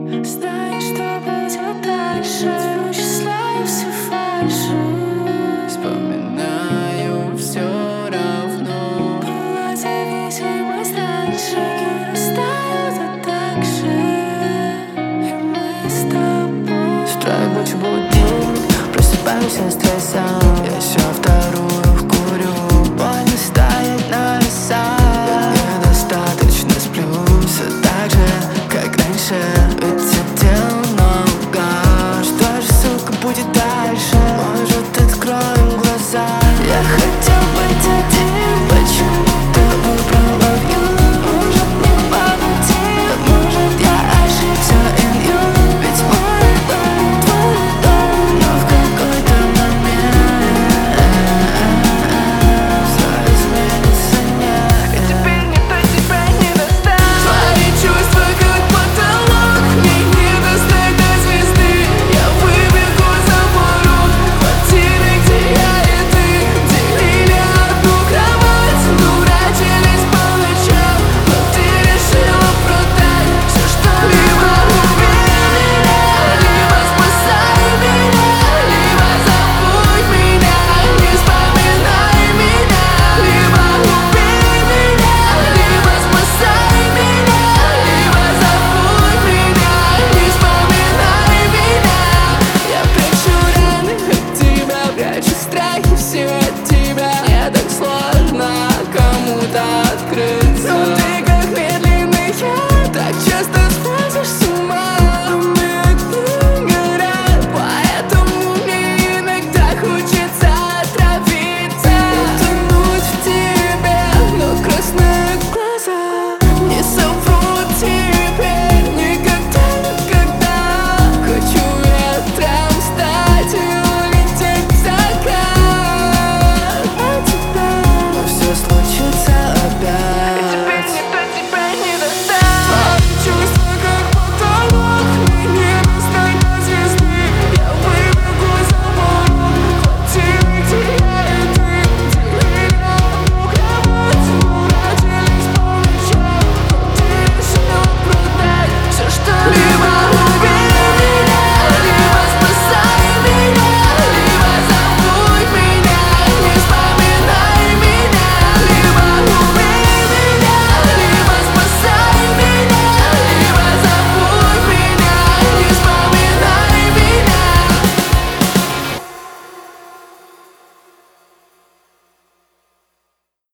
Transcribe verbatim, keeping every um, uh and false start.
Знаешь, что будет дальше. Вычисляю все фальши. Вспоминаю все равно. Была зависимость раньше. Растают, а так же. И мы с тобой. С утра я больше будильник, просыпаюсь со стрессом. Я все